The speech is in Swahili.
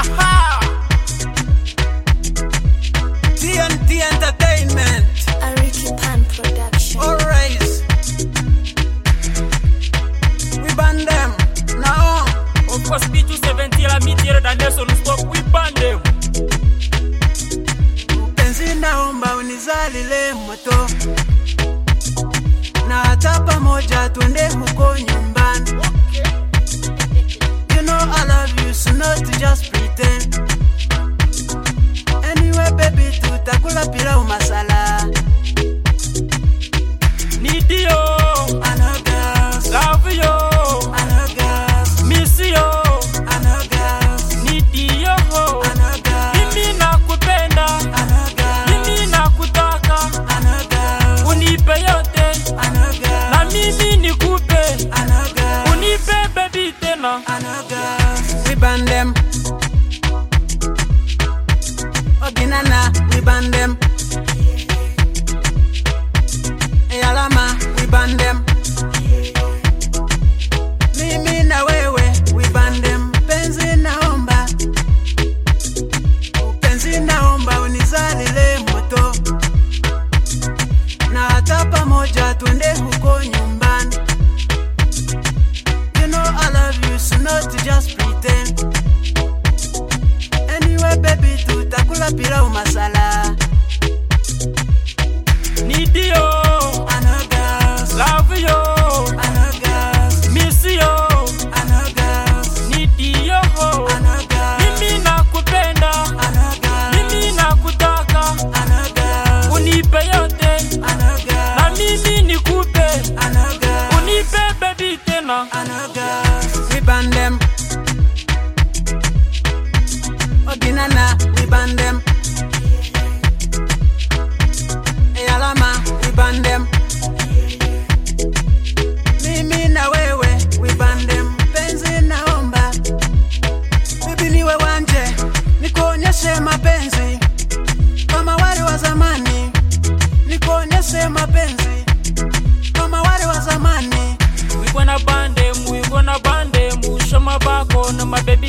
Aha! TNT Entertainment. A Ricky Pan production. Alright. We ban them now. Of course, B270 la mitiere da Nelson Stop, we ban them. Penzi naomba unizalile moto, na hata pamoja twende huko nyumbani. You know I love you, so not to just pretend. Anyway baby, tutakula pilau masala. Need you, I know girls, love you, I know girls, miss you, I know girls, need you, I know girls, mimi nakupenda, I know girls, mimi nakutaka, I know girls, unipe yote, I know girls, na mimi nikupe, I know girls, unipe baby tena. I know girls. We ban them. Oginana, we ban them. Eyalama, we ban them. Mimi na wewe, we ban them. Penzi naomba, penzi naomba unizalile moto, na hata pamoja twende huko nyumbani. You know I love you, so not to just pretend. Anyway baby, tutakula pilau masala. Need you, I know girls, love you, I know girls, miss you, I know girls, need you, I know girls, mimi nakupenda, I know girls, mimi nakutaka, I know girls, unipe yote, I know na girls, mimi nikupe, I know girls, unipe baby tena. I know girls. We ban them. Oginana, we ban them. Eyalama, we ban them. Mimi na wewe, we ban them. Penzi naomba, bibi niwe wanje, nikuonyeshe mapenzi kama wale wa zamani, nikuonyeshe mapenzi kama wale wa zamani. We gonna ban them, show my back on my baby.